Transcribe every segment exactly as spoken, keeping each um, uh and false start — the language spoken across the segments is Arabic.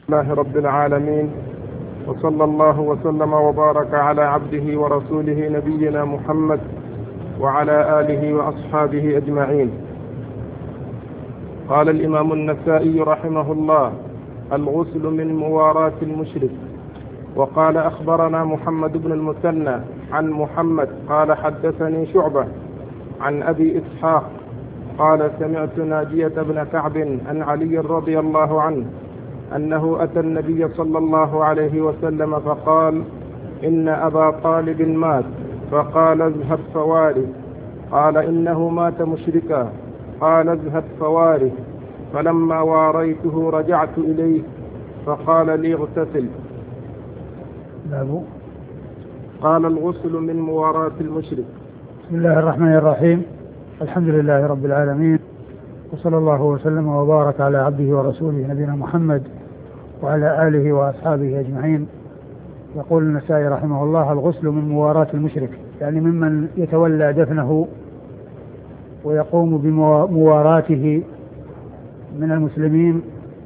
الله رب العالمين، وصلى الله وسلم وبارك على عبده ورسوله نبينا محمد وعلى آله وأصحابه أجمعين. قال الإمام النسائي رحمه الله: الغسل من مواراة المشرك. وقال: أخبرنا محمد بن المثنى عن محمد قال: حدثني شعبة عن أبي إسحاق قال: سمعت ناجية بن كعب عن علي رضي الله عنه أنه أتى النبي صلى الله عليه وسلم فقال: إن أبا طالب مات. فقال: اذهب فواره. قال: إنه مات مشركا. قال: اذهب فواره. فلما واريته رجعت إليه فقال لي: اغتسل. قال: الغسل من مواراة المشرك. بسم الله الرحمن الرحيم. الحمد لله رب العالمين، وصلى الله وسلم وبارك على عبده ورسوله نبينا محمد وعلى آله وأصحابه أجمعين. يقول النسائي رحمه الله: الغسل من مواراة المشرك، يعني ممن يتولى دفنه ويقوم بمواراته من المسلمين،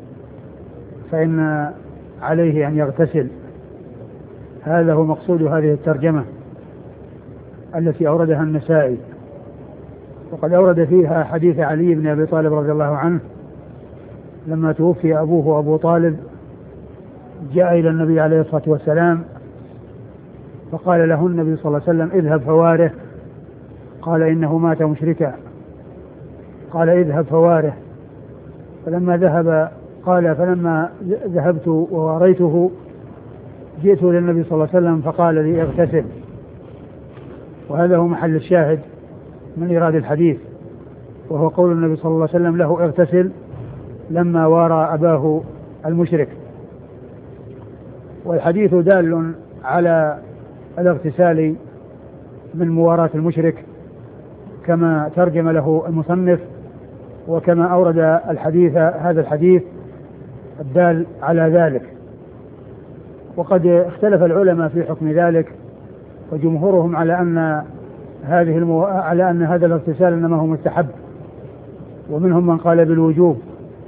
فإن عليه أن يغتسل. هذا هو مقصود هذه الترجمة التي أوردها النسائي. وقد أورد فيها حديث علي بن أبي طالب رضي الله عنه لما توفي أبوه أبو طالب، جاء إلى النبي عليه الصلاة والسلام فقال له النبي صلى الله عليه وسلم: اذهب فواره. قال: إنه مات مشركا. قال: اذهب فواره. فلما ذهب قال: فلما ذهبت وواريته جئت للنبي صلى الله عليه وسلم فقال لي: اغتسل. وهذا هو محل الشاهد من إيراد الحديث، وهو قول النبي صلى الله عليه وسلم له: اغتسل لما وارى أباه المشرك. والحديث دال على الاغتسال من مواراة المشرك كما ترجم له المصنف، وكما أورد الحديث هذا الحديث الدال على ذلك. وقد اختلف العلماء في حكم ذلك، وجمهورهم على أن هذه المو... على أن هذا الاغتسال إنما هو مستحب، ومنهم من قال بالوجوب.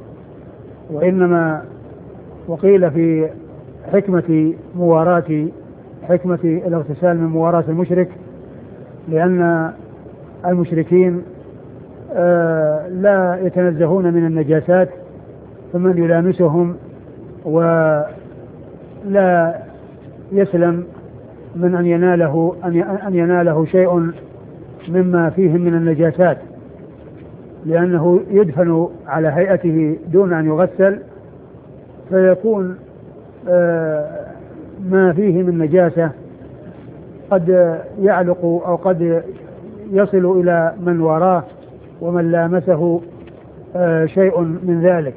وإنما وقيل في حكمة مواراة حكمة الاغتسال من مواراة المشرك، لأن المشركين آه لا يتنزهون من النجاسات، فمن يلامسهم ولا يسلم من أن يناله أن يناله شيء مما فيهم من النجاسات، لأنه يدفن على هيئته دون أن يغسل، فيكون آه ما فيه من نجاسة قد يعلق أو قد يصل إلى من وراه ومن لامسه آه شيء من ذلك.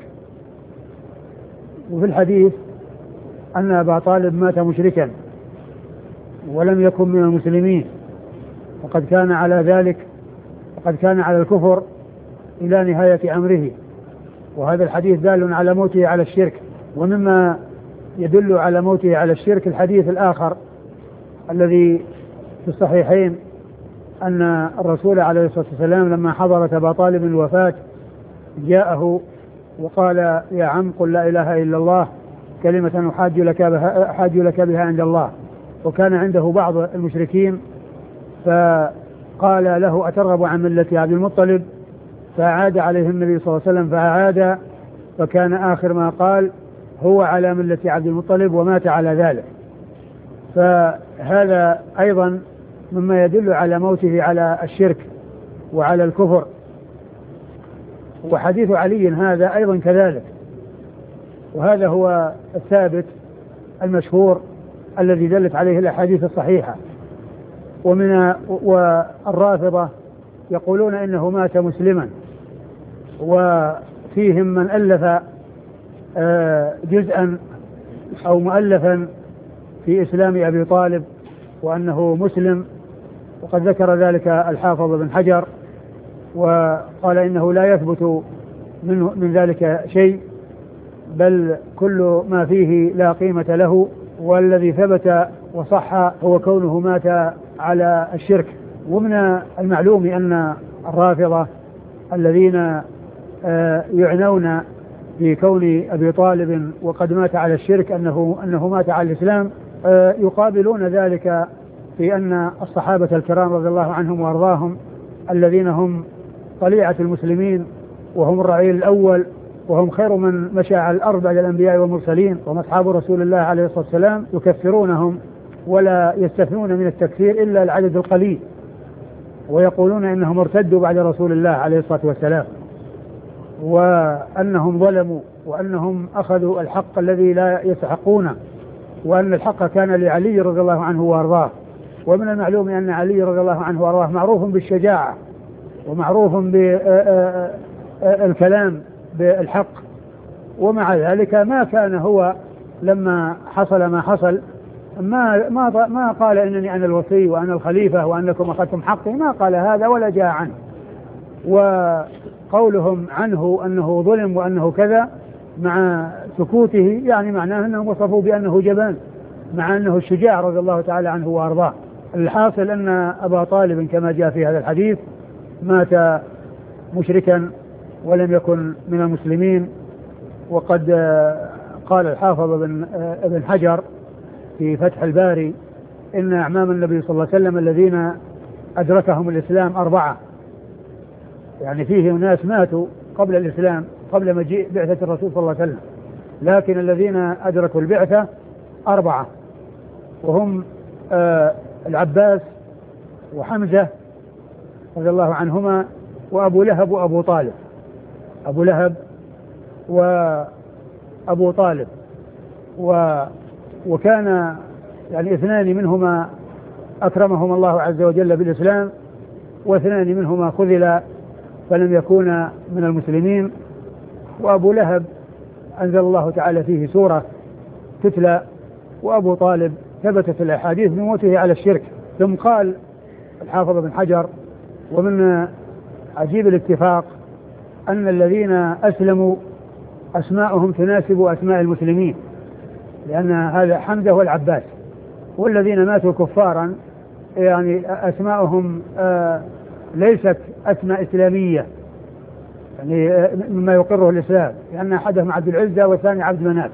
وفي الحديث أن أبا طالب مات مشركا ولم يكن من المسلمين، وقد كان على ذلك وقد كان على الكفر إلى نهاية أمره. وهذا الحديث دال على موته على الشرك. ومما يدل على موته على الشرك الحديث الآخر الذي في الصحيحين، أن الرسول عليه الصلاة والسلام لما حضرت أبا طالب الوفاة جاءه وقال: يا عم قل لا إله إلا الله كلمة أحاج لك بها, أحاج لك بها عند الله. وكان عنده بعض المشركين فقال له: أترغب عن ملة عبد المطلب؟ فأعاد عليه النبي صلى الله عليه وسلم فأعاد، فكان آخر ما قال: هو على ملة عبد المطلب، ومات على ذلك. فهذا أيضا مما يدل على موته على الشرك وعلى الكفر. وحديث علي هذا أيضا كذلك، وهذا هو الثابت المشهور الذي دلت عليه الأحاديث الصحيحة. ومن والرافضة يقولون إنه مات مسلما، وفيهم من ألف جزءا أو مؤلفا في إسلام أبي طالب وأنه مسلم، وقد ذكر ذلك الحافظ بن حجر، وقال إنه لا يثبت من, من ذلك شيء، بل كل ما فيه لا قيمة له، والذي ثبت وصح هو كونه مات على الشرك. ومن المعلوم أن الرافضة الذين يعنون في كون أبي طالب وقد مات على الشرك أنه, أنه مات على الإسلام، يقابلون ذلك في أن الصحابة الكرام رضي الله عنهم وأرضاهم الذين هم طليعة المسلمين وهم الرعيل الأول وهم خير من مشى على الأرض بعد الأنبياء والمرسلين وهم أصحاب رسول الله عليه الصلاة والسلام، يكفرونهم ولا يستثنون من التكفير إلا العدد القليل، ويقولون إنهم ارتدوا بعد رسول الله عليه الصلاة والسلام، وأنهم ظلموا وأنهم أخذوا الحق الذي لا يستحقونه، وأن الحق كان لعلي رضي الله عنه وأرضاه. ومن المعلوم أن علي رضي الله عنه وأرضاه معروف بالشجاعة ومعروف بالكلام بالحق، ومع ذلك ما كان هو لما حصل ما حصل ما ما ما قال إنني أنا الوصي وأنا الخليفة وأنكم أخذتم حقي، ما قال هذا ولا جاء عنه. وقولهم عنه أنه ظلم وأنه كذا مع سكوته يعني معناه أنهم وصفوا بأنه جبان، مع أنه الشجاع رضي الله تعالى عنه وأرضاه. الحاصل أن أبا طالب كما جاء في هذا الحديث مات مشركا ولم يكن من المسلمين. وقد قال الحافظ ابن ابن حجر في فتح الباري إن أعمام النبي صلى الله عليه وسلم الذين أدركهم الإسلام أربعة، يعني فيه ناس ماتوا قبل الإسلام قبل مجيء بعثة الرسول صلى الله عليه وسلم، لكن الذين أدركوا البعثة أربعة، وهم آه العباس وحمزة رضي الله عنهما وأبو لهب وأبو طالب. أبو لهب وأبو طالب و وكان يعني اثنان منهما أكرمهم الله عز وجل بالإسلام، واثنان منهما خذل فلم يكونا من المسلمين. وأبو لهب أنزل الله تعالى فيه سورة تتلى، وأبو طالب ثبتت الأحاديث بموته على الشرك. ثم قال الحافظ بن حجر ومن عجيب الاتفاق أن الذين أسلموا أسماءهم تناسب أسماء المسلمين، لأن هذا حمزة والعباس، والذين ماتوا كفارا يعني أسماءهم آه ليست أسماء إسلامية يعني مما يقره الإسلام، لأن أحدهم عبد العزة والثاني عبد مناف.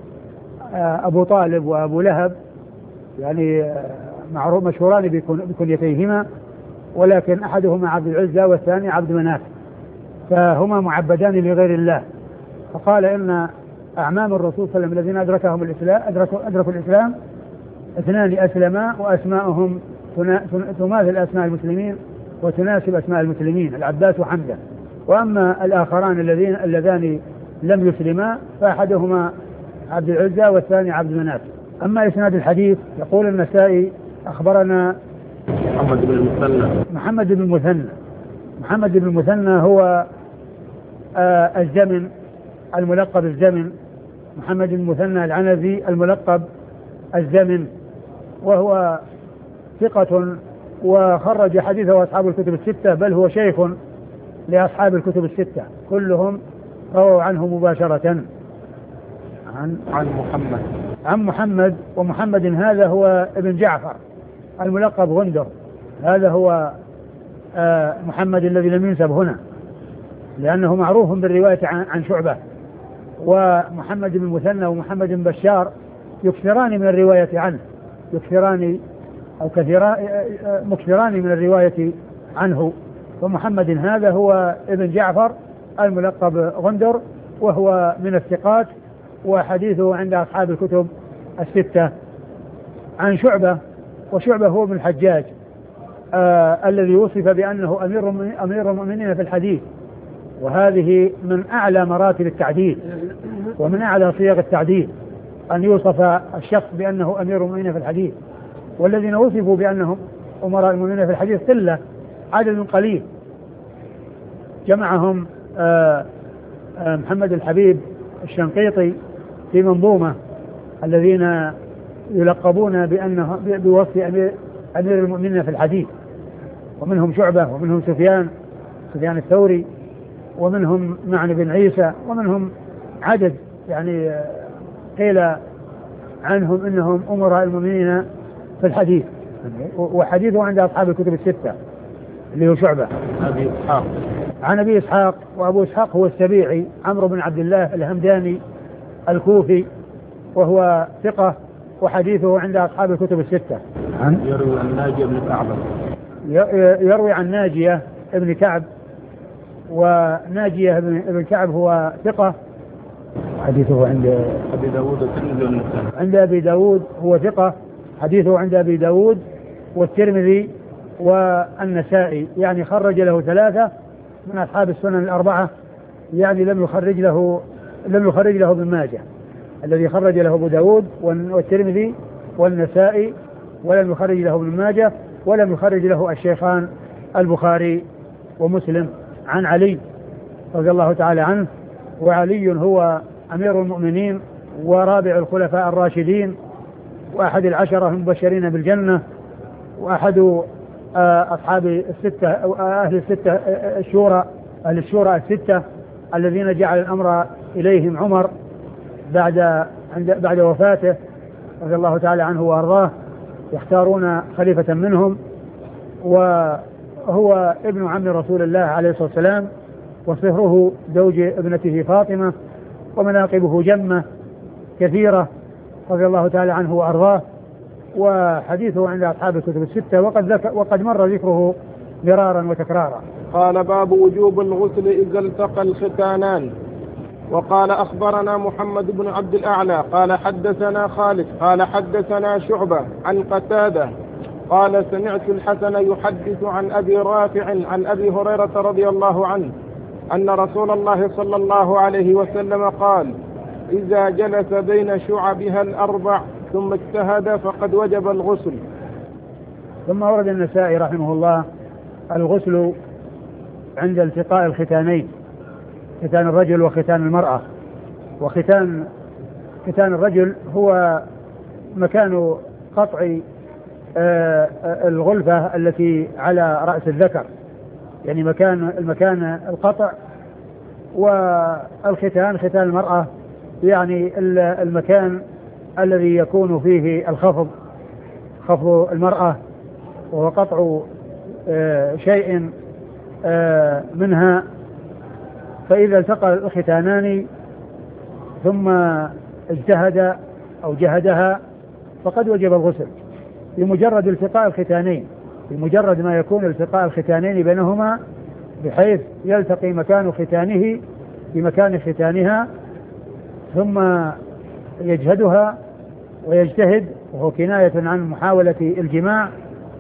آه أبو طالب وأبو لهب يعني معروف مشهوران بكنيتيهما، ولكن أحدهما عبد العزة والثاني عبد مناف، فهما معبدان لغير الله. فقال إن أعمام الرسول صلى الله عليه وسلم الذين أدركهم الإسلام أدركوا, أدركوا الإسلام اثنان أسلما وأسماءهم تماثل أسماء المسلمين وتناسب أسماء المسلمين، العباس وحمزة. وأما الآخران الذين اللذان لم يسلما فأحدهما عبد العزة والثاني عبد مناف. أما إسناد الحديث يقول النسائي أخبرنا محمد بن المثنى محمد بن المثنى محمد بن المثنى هو آه الزمن الملقب الزمن، محمد بن المثنى العنزي الملقب الزمن، وهو ثقة وخرج حديثه أصحاب الكتب الستة، بل هو شيخ لأصحاب الكتب الستة كلهم رووا عنه مباشرة. عن عن محمد عن محمد ومحمد هذا هو ابن جعفر الملقب غندر، هذا هو آه محمد الذي لم ينسب هنا لأنه معروف بالرواية عن, عن شعبة. ومحمد بن المثنى ومحمد بن بشار يكثران من الرواية عنه، يكثران أو كثيران مكثران من الرواية عنه. ومحمد هذا هو ابن جعفر الملقب غندر، وهو من الثقات وحديثه عند أصحاب الكتب الستة. عن شعبة، وشعبة هو ابن الحجاج آه الذي وصف بأنه أمير أمير المؤمنين في الحديث، وهذه من أعلى مراتب التعديل ومن أعلى صيغ التعديل أن يوصف الشخص بأنه أمير المؤمنين في الحديث. والذين وصفوا بأنهم أمراء المؤمنين في الحديث قلة، عدد قليل، جمعهم آه آه محمد الحبيب الشنقيطي في منظومة الذين يلقبون بأنه بوصف أمير, أمير المؤمنين في الحديث، ومنهم شعبة ومنهم سفيان سفيان الثوري ومنهم معن بن عيسى ومنهم عدد يعني قيل عنهم إنهم أمراء المؤمنين في الحديث، وحديثه عند أصحاب الكتب الستة اللي هو شعبة. أبي إسحاق عن أبي إسحاق، وأبو إسحاق هو السبيعي عمرو بن عبد الله الهمداني الكوفي، وهو ثقة وحديثه عند أصحاب الكتب الستة. عن يروي عن ناجية بن كعب يروي عن ناجية ابن كعب، وناجية ابن كعب هو ثقة، حديثه عند أبي داود والترمذي والنسائي. عند أبي داود هو ثقة، حديثه عند أبي داود والترمذي والنسائي، يعني خرج له ثلاثة من أصحاب السنن الأربعة، يعني لم يخرج له لم يخرج له ابن ماجه، الذي خرج له أبو داود والترمذي والنسائي، ولم يخرج له ابن ماجه، ولم يخرج له الشيخان البخاري ومسلم. عن علي رضي الله تعالى عنه، وعلي هو أمير المؤمنين ورابع الخلفاء الراشدين، وأحد العشرة المبشرين بالجنة، وأحد أصحاب الستة أو أهل الستة الشورى أهل الشورى الستة الذين جعل الأمر إليهم عمر بعد بعد وفاته رضي الله تعالى عنه وأرضاه، يختارون خليفة منهم، وهو ابن عم رسول الله عليه الصلاة والسلام، وصهره زوج ابنته فاطمة، ومناقبه جمة كثيرة رضي الله تعالى عنه وأرضاه، وحديثه عند أصحاب الكتب الستة، وقد, ذك وقد مر ذكره مرارا وتكرارا. قال: باب وجوب الغسل إذا التقى الختانان. وقال: أخبرنا محمد بن عبد الأعلى قال حدثنا خالد قال حدثنا شعبة عن قتادة قال: سمعت الحسن يحدث عن أبي رافع عن أبي هريرة رضي الله عنه أن رسول الله صلى الله عليه وسلم قال: إذا جلس بين شعبها الأربع ثم اجتهد فقد وجب الغسل. ثم ورد النسائي رحمه الله الغسل عند التقاء الختانين، ختان الرجل وختان المرأة. وختان ختان الرجل هو مكان قطع الغلفة التي على رأس الذكر، يعني مكان المكان القطع. والختان ختان المرأة يعني المكان الذي يكون فيه الخفض، خفض المرأة، وهو قطع شيء منها. فإذا التقى الختانان ثم اجتهد أو جهدها فقد وجب الغسل بمجرد التقاء الختانين، بمجرد ما يكون التقاء الختانين بينهما بحيث يلتقي مكان ختانه بمكان ختانها، ثم يجهدها ويجتهد، وهو كناية عن محاولة الجماع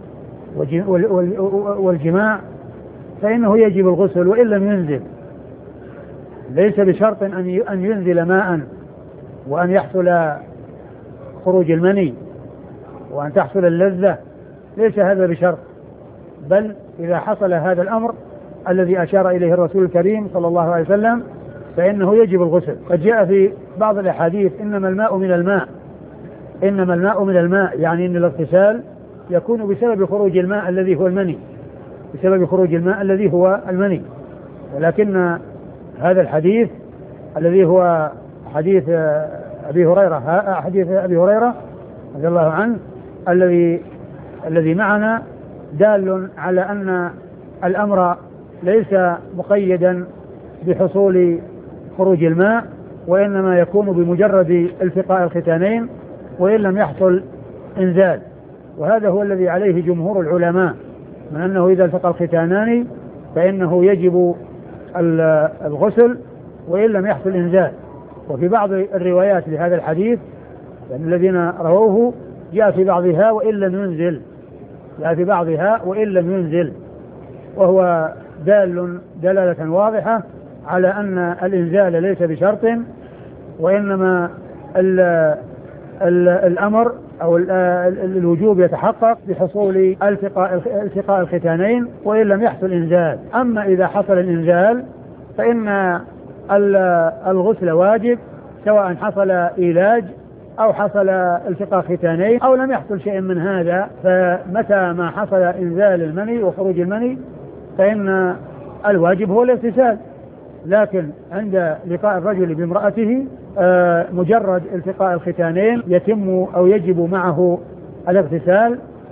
والجماع، فإنه يجب الغسل وإن لم ينزل. ليس بشرط أن ينزل ماء وأن يحصل خروج المني وأن تحصل اللذة، ليس هذا بشرط، بل إذا حصل هذا الأمر الذي أشار إليه الرسول الكريم صلى الله عليه وسلم فإنه يجب الغسل. قد جاء في بعض الأحاديث: إنما الماء من الماء، إنما الماء من الماء، يعني أن الاغتسال يكون بسبب خروج الماء الذي هو المني، بسبب خروج الماء الذي هو المني. ولكن هذا الحديث الذي هو حديث أبي هريرة حديث أبي هريرة رضي الله عنه الذي الذي معنا دال على أن الأمر ليس مقيدا بحصول خروج الماء، وإنما يكون بمجرد التقاء الختانين وإن لم يحصل إنزال. وهذا هو الذي عليه جمهور العلماء من أنه إذا التقى الختانان فإنه يجب الغسل وإن لم يحصل إنزال. وفي بعض الروايات لهذا الحديث يعني الذين رووه جاء في بعضها وإن لم ينزل، جاء في بعضها وإن لم ينزل، وهو دال دلالة واضحة على أن الإنزال ليس بشرط، وإنما ال ال الأمر أو الوجوب يتحقق بحصول التقاء التقاء الختانين وإن لم يحصل إنزال. أما إذا حصل الإنزال فإن الغسل واجب، سواء حصل إيلاج أو حصل التقاء ختانين أو لم يحصل شيء من هذا. فمتى ما حصل إنزال المني وخروج المني فإن الواجب هو الاغتسال. لكن عند لقاء الرجل بامرأته مجرد التقاء الختانين يتم أو يجب معه الاغتسال،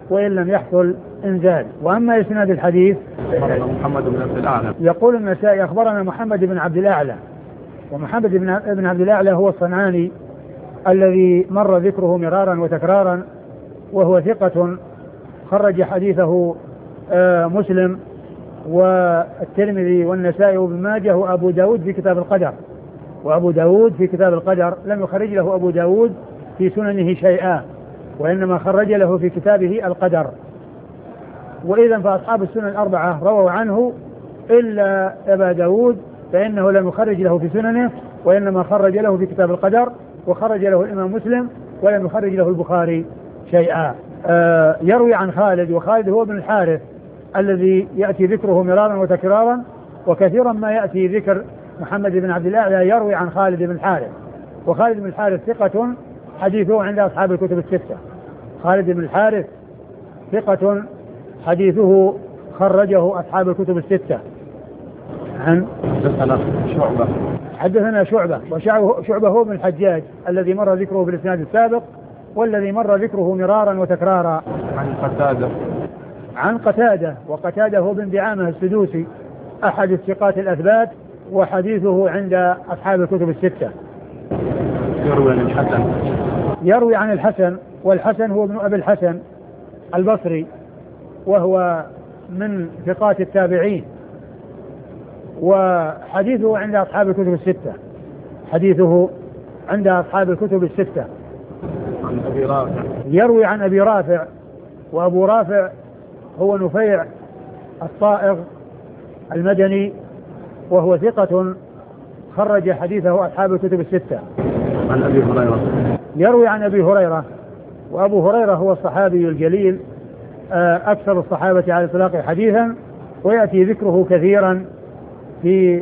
وإن لم يحصل إنزال. وأما إسناد الحديث محمد بن عبد الأعلى يقول النسائي أخبرنا محمد بن عبد الأعلى، ومحمد بن عبد الأعلى هو الصنعاني الذي مر ذكره مرارا وتكرارا، وهو ثقة خرج حديثه مسلم والترمذي والنسائي وابن ماجه وأبو داود في كتاب القدر، وأبو داود في كتاب القدر لم يخرج له أبو داود في سننه شيئا، وإنما خرج له في كتابه القدر. وإذا فأصحاب السنن الأربعة رووا عنه إلا أبا داود فإنه لم يخرج له في سننه، وإنما خرج له في كتاب القدر، وخرج له الإمام مسلم ولم يخرج له البخاري شيئا. آه يروي عن خالد، وخالد هو ابن الحارث الذي يأتي ذكره مرارا وتكرارا، وكثيرا ما يأتي ذكر محمد بن عبد الأعلى يروي عن خالد بن الحارث، وخالد بن الحارث ثقة حديثه عند أصحاب الكتب الستة. خالد بن الحارث ثقة حديثه خرجه أصحاب الكتب الستة. عن حدثنا شعبة حدثنا شعبة وشعبة هو بن الحجاج الذي مر ذكره في الإسناد السابق، والذي مر ذكره مرارا وتكرارا. عن قتادة عن قتادة وقتادة هو بن دعامة السدوسي أحد الثقات الأثبات، وحديثه عند أصحاب الكتب الستة. يروي عن الحسن يروي عن الحسن، والحسن هو ابن أبي الحسن البصري، وهو من ثقات التابعين، وحديثه عند أصحاب الكتب الستة. حديثه عند أصحاب الكتب الستة. عن أبي رافع يروي عن أبي رافع، وأبو رافع هو نفيع الصائغ المدني، وهو ثقة خرج حديثه أصحاب الكتب الستة. عن أبي هريرة يروي عن أبي هريرة، وأبو هريرة هو الصحابي الجليل أكثر الصحابة على الإطلاق حديثا، ويأتي ذكره كثيرا في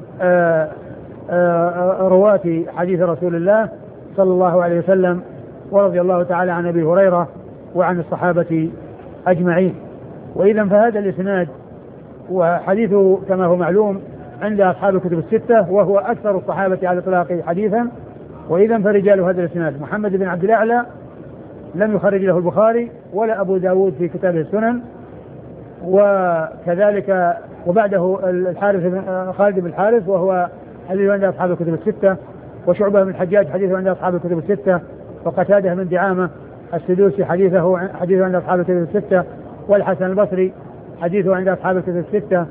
رواة حديث رسول الله صلى الله عليه وسلم، ورضي الله تعالى عن أبي هريرة وعن الصحابة أجمعين. وإذا فهذا الإسناد وحديثه كما هو معلوم عند أصحاب الكتب الستة، وهو أكثر الصحابة على الإطلاق حديثا. وإذا فرجال هذا الإسناد محمد بن عبد الأعلى لم يخرج له البخاري ولا أبو داود في كتابه السنن، وكذلك وبعده الحارث خالد بن الحارث وهو حديثه عند أصحاب الكتب الستة، وشعبة بن الحجاج حديثه عند أصحاب الكتب الستة، وقتادة بن دعامة السدوسي حديثه حديثه عند أصحاب الكتب الستة، والحسن البصري حديثه عند أصحاب الكتب الستة،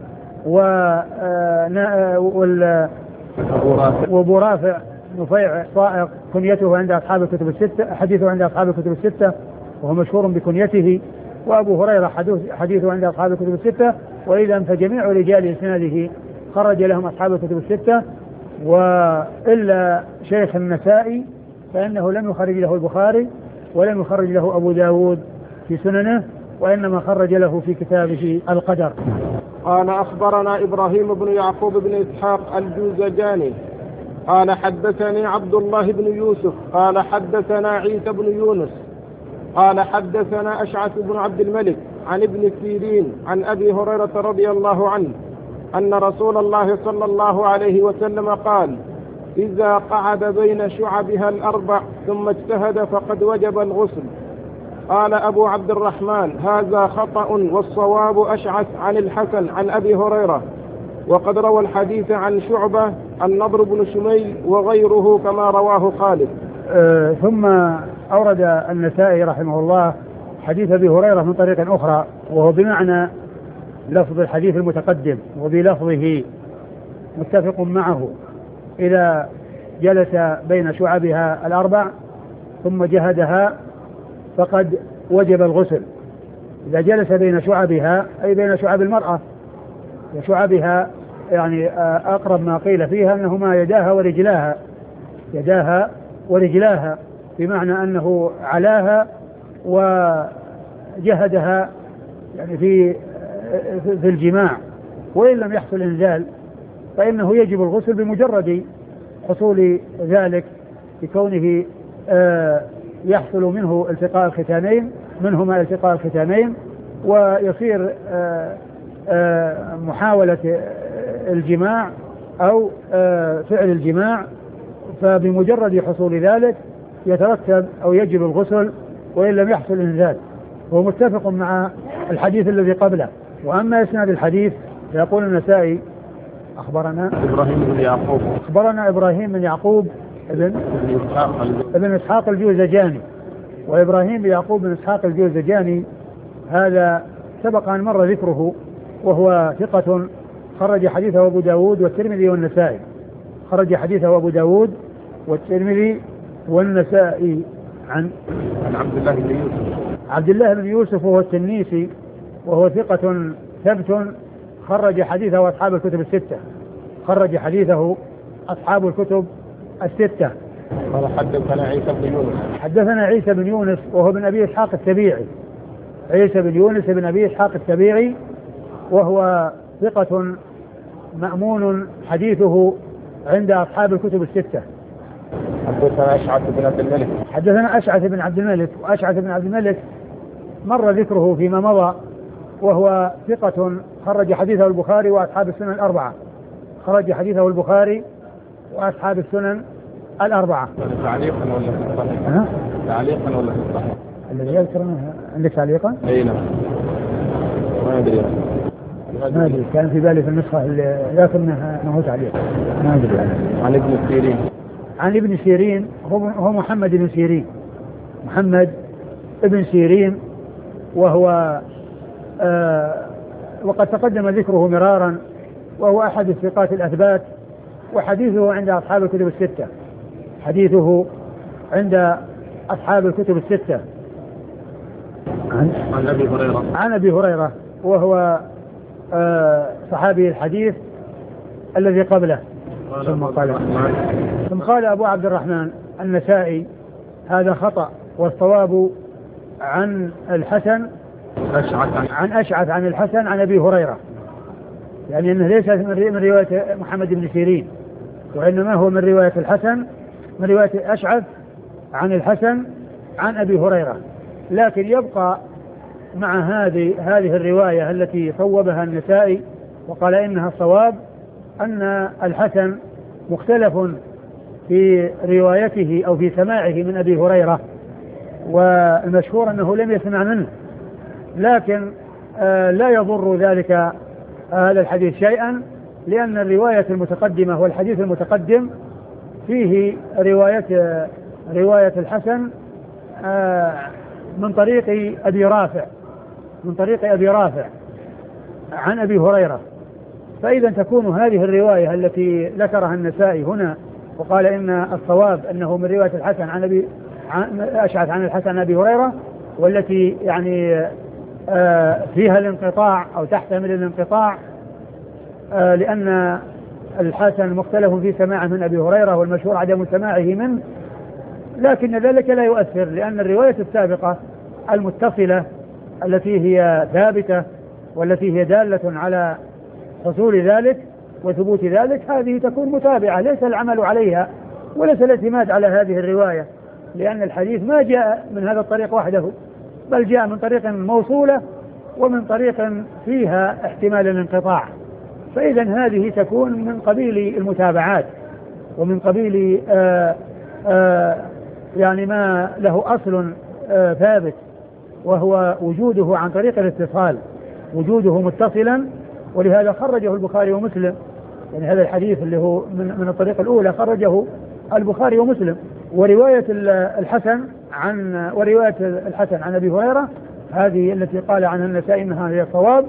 وأبو رافع نفيع صائغ كنيته عند أصحاب الكتب الستة، حديثه عند أصحاب الكتب الستة وهو مشهور بكنيته، وأبو هريرة حديثه عند أصحاب الكتب الستة. وإذا فجميع رجال إسناده خرج لهم أصحاب الكتب الستة، وإلا شيخ النسائي فإنه لم يخرج له البخاري ولم يخرج له أبو داود في سننه، وإنما خرج له في كتابه القدر. قال أخبرنا إبراهيم بن يعقوب بن إسحاق الجوزجاني قال حدثني عبد الله بن يوسف قال حدثنا عيسى بن يونس قال حدثنا أشعث بن عبد الملك عن ابن سيرين عن أبي هريرة رضي الله عنه أن رسول الله صلى الله عليه وسلم قال: إذا قعد بين شعبها الأربع ثم اجتهد فقد وجب الغسل. قال أبو عبد الرحمن: هذا خطأ، والصواب أشعث عن الحسن عن أبي هريرة، وقد روى الحديث عن شعبة النضر بن شميل وغيره كما رواه خالد. أه ثم أورد النسائي رحمه الله حديث أبي هريرة من طريق أخرى، وهو بمعنى لفظ الحديث المتقدم وبلفظه متفق معه: إذا جلس بين شعبها الأربع ثم جهدها فقد وجب الغسل. إذا جلس بين شعبها أي بين شعب المرأة، وشعبها يعني أقرب ما قيل فيها أنهما يداها ورجلاها، يداها ورجلاها بمعنى أنه علاها وجهدها يعني في في الجماع. وإن لم يحصل إنزال فإنه يجب الغسل بمجرد حصول ذلك، بكونه يحصل منه التقاء الختانين منهما التقاء الختانين ويصير محاولة الجماع أو فعل الجماع، فبمجرد حصول ذلك يترتب أو يجب الغسل وإن لم يحصل إنزال. هو متفق مع الحديث الذي قبله. وأما إسناد الحديث فيقول النسائي أخبرنا إبراهيم بن يعقوب أخبرنا إبراهيم بن يعقوب ابن بن إسحاق ابن إسحاق الجوزجاني. وإبراهيم بن يعقوب بن إسحاق الجوزجاني هذا سبق أن مر ذكره، وهو ثقة خرج حديثه أبو داود والترمذي والنسائي. خرج حديثه أبو داود والترمذي والنسائي عن عن عبد الله بن يوسف عبد الله بن يوسف وهو التنيسي، وهو ثقة ثبت خرج حديثه أصحاب الكتب الستة. خرج حديثه أصحاب الكتب الستة. قال حدثنا عيسى بن يونس حدثنا عيسى بن يونس وهو بن أبي إسحاق السبيعي. عيسى بن يونس بن أبي إسحاق السبيعي وهو ثقة مأمون حديثه عند أصحاب الكتب الستة. حدثنا أشعث بن عبد الملك حدثنا أشعث بن عبد الملك وأشعث بن عبد الملك مر ذكره فيما مضى، وهو ثقة خرج حديثه البخاري وأصحاب السنن الأربعة. خرج حديثه البخاري وأصحاب السنن الأربعة. تعليقا ولا في الصحيح؟ ها؟ تعليقا ولا في الصحيح؟ الذي يذكرنا عندك تعليقا؟ أي نعم. ما أدري ما أدري، كان في بالي في النسخة اللي ذكرنا أنه تعليق، ما أدري. عن ابن سيرين عن ابن سيرين هو محمد بن سيرين محمد ابن سيرين وهو آه وقد تقدم ذكره مرارا، وهو أحد الثقات الأثبات، وحديثه عند أصحاب الكتب الستة. حديثه عند أصحاب الكتب الستة. عن عن أبي هريرة عن أبي هريرة وهو آه صحابي الحديث الذي قبله. ثم قال ثم قال أبو عبد الرحمن النسائي هذا خطأ، والصواب عن الحسن أشعث عن أشعث عن الحسن عن أبي هريرة، يعني أنه ليس من رواية محمد بن سيرين، وإنما هو من رواية الحسن من رواية أشعث عن الحسن عن أبي هريرة. لكن يبقى مع هذه هذه الرواية التي صوبها النسائي وقال إنها الصواب أن الحسن مختلف في روايته أو في سماعه من أبي هريرة، والمشهور أنه لم يسمع منه، لكن آه لا يضر ذلك هذا آه الحديث شيئا، لأن الرواية المتقدمة والحديث المتقدم فيه رواية آه رواية الحسن آه من طريق أبي رافع من طريق أبي رافع عن أبي هريرة. فإذا تكون هذه الرواية التي ذكرها النسائي هنا وقال إن الصواب أنه من رواية الحسن عن أبي أشعث عن الحسن عن أبي هريرة، والتي يعني آه فيها الانقطاع أو تحتمل الانقطاع آه لأن الحسن مختلف في سماعه من أبي هريرة والمشهور عدم سماعه منه، لكن ذلك لا يؤثر، لأن الرواية السابقة المتصلة التي هي ثابتة والتي هي دالة على حصول ذلك وثبوت ذلك هذه تكون متابعة، ليس العمل عليها وليس الاعتماد على هذه الرواية، لأن الحديث ما جاء من هذا الطريق وحده، بل جاء من طريق موصولة ومن طريق فيها احتمال الانقطاع. فإذا هذه تكون من قبيل المتابعات ومن قبيل آآ آآ يعني ما له أصل ثابت، وهو وجوده عن طريق الاتصال، وجوده متصلا، ولهذا خرجه البخاري ومسلم. يعني هذا الحديث اللي هو من, من الطريق الأولى خرجه البخاري ومسلم. ورواية الحسن عن ورواية الحسن عن أبي هريرة هذه التي قال عنها النسائي إنها هي الصواب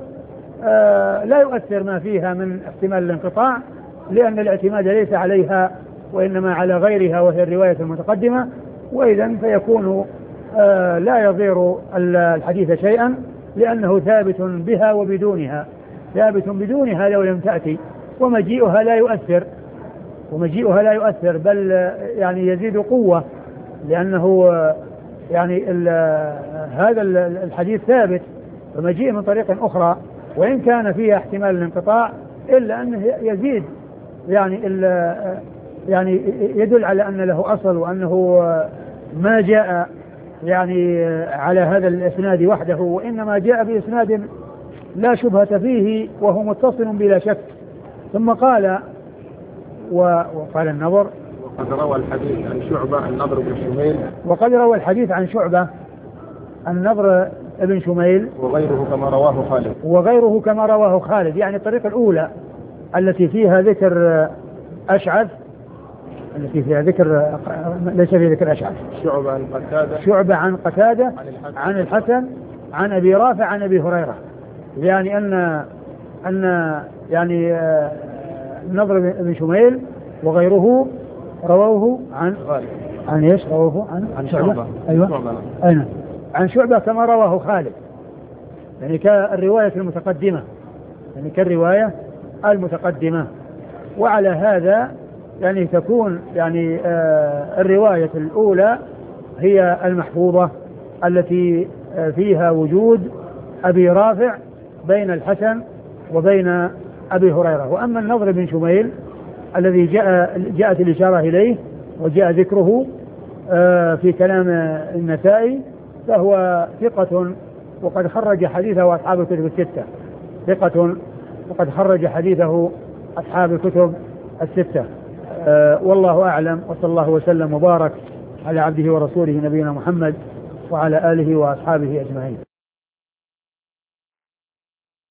آه لا يؤثر ما فيها من احتمال الانقطاع، لأن الاعتماد ليس عليها وإنما على غيرها وهي الرواية المتقدمة، وإذا فيكون آه لا يضير الحديث شيئا، لأنه ثابت بها وبدونها، ثابت بدونها لو لم تأتي، ومجيئها لا يؤثر ومجيئها لا يؤثر بل يعني يزيد قوة، لأنه يعني ال هذا الحديث ثابت، ومجيء من طريق أخرى وإن كان فيها احتمال الانقطاع إلا أنه يزيد يعني يعني يدل على أن له أصل، وأنه ما جاء يعني على هذا الإسناد وحده، وإنما جاء بإسناد لا شبهة فيه وهو متصل بلا شك. ثم قال وقال النضر وقد روى الحديث عن شعبة النضر بن شميل وقد روى الحديث عن شعبة النضر ابن شميل وغيره كما رواه خالد وغيره كما رواه خالد، يعني الطريقة الأولى التي فيها ذكر أشعث، التي فيها ذكر ليس فيها ذكر أشعث. شعبة عن قتادة شعبة عن قتادة عن الحسن عن أبي رافع عن أبي هريرة، يعني أن أن يعني النضر بن شميل وغيره رووه عن خالد عن ايش رووه عن عن شعبة. ايوه شعبة. أين؟ عن شعبة كما رواه خالد، يعني كالرواية المتقدمة، يعني كالرواية المتقدمة. وعلى هذا يعني تكون يعني آه الرواية الأولى هي المحفوظة التي آه فيها وجود أبي رافع بين الحسن وبين أبي هريرة. وأما النضر بن شميل الذي جاء جاءت الإشارة إليه وجاء ذكره آه في كلام النسائي فهو ثقة وقد خرج حديثه أصحاب الكتب الستة، ثقة وقد خرج حديثه أصحاب الكتب الستة. أه والله أعلم، وصلى الله وسلم وبارك على عبده ورسوله نبينا محمد وعلى آله وأصحابه أجمعين.